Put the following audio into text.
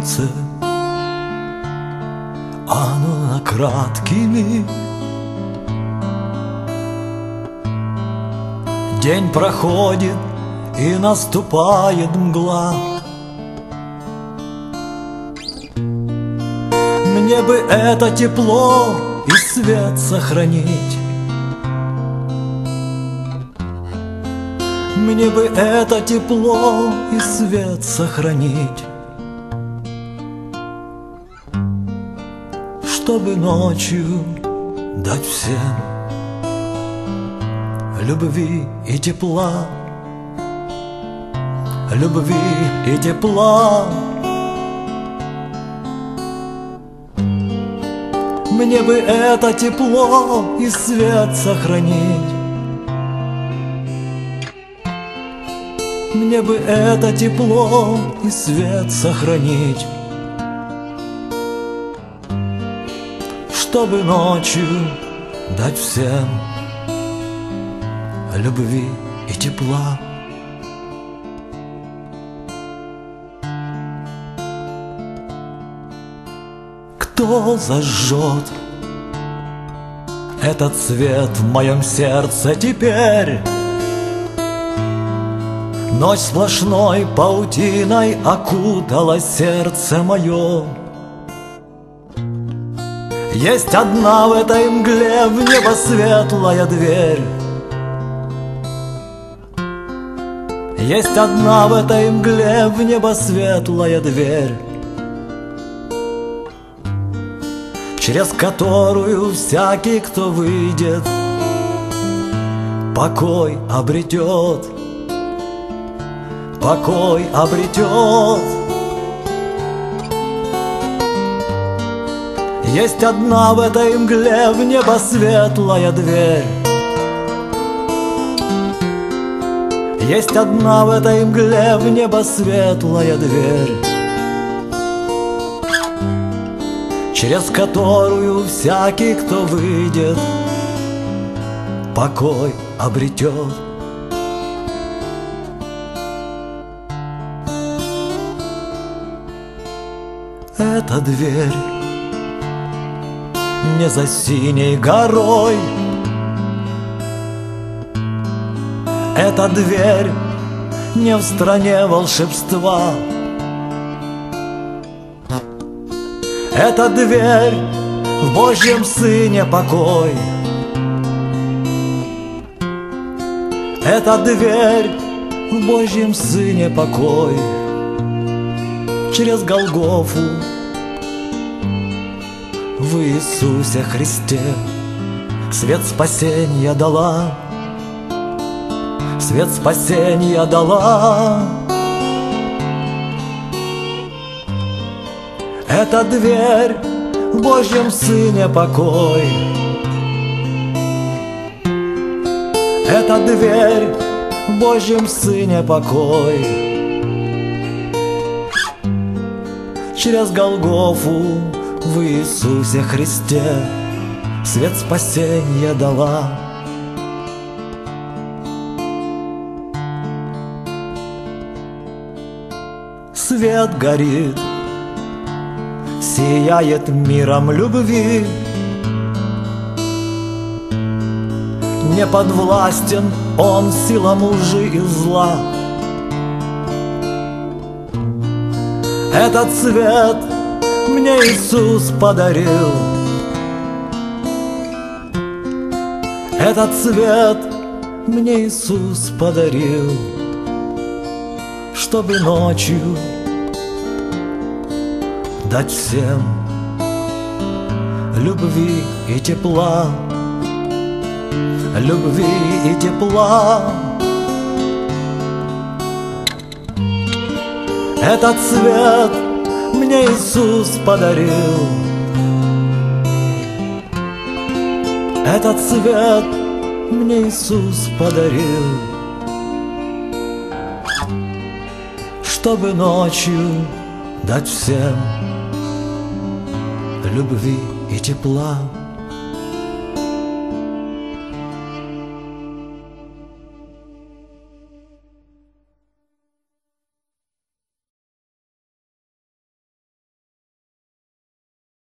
солнце, оно на краткий миг. День проходит, и наступает мгла. Мне бы это тепло и свет сохранить. Мне бы это тепло и свет сохранить, чтобы ночью дать всем любви и тепла, любви и тепла. Мне бы это тепло и свет сохранить. Мне бы это тепло и свет сохранить, чтобы ночью дать всем любви и тепла. Кто зажжет этот свет в моем сердце теперь? Ночь сплошной паутиной окутала сердце мое. Есть одна в этой мгле в небо светлая дверь. Есть одна в этой мгле в небо светлая дверь, через которую всякий, кто выйдет, покой обретет, покой обретет. Есть одна в этой мгле в небо светлая дверь. Есть одна в этой мгле в небо светлая дверь, через которую всякий, кто выйдет, покой обретет. Эта дверь не за синей горой. Эта дверь не в стране волшебства. Эта дверь в Божьем Сыне покой. Эта дверь в Божьем Сыне покой. Через Голгофу в Иисусе Христе свет спасения дала, свет спасения дала. Эта дверь в Божьем Сыне покой. Эта дверь в Божьем Сыне покой. Через Голгофу в Иисусе Христе свет спасения дала. Свет горит, сияет миром любви. Не подвластен он силам лжи и зла. Этот свет мне Иисус подарил. Этот свет мне Иисус подарил, чтобы ночью дать всем любви и тепла, любви и тепла. Этот свет мне Иисус подарил. Этот свет мне Иисус подарил, чтобы ночью дать всем любви и тепла.